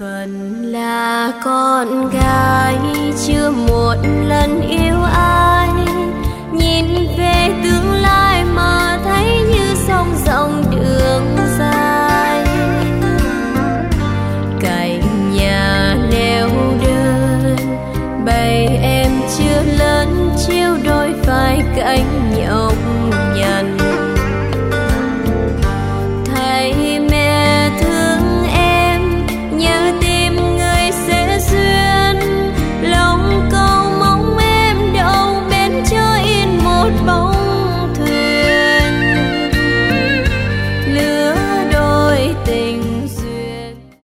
Phận là con gái chưa một lần yêu ai, nhìn về tương lai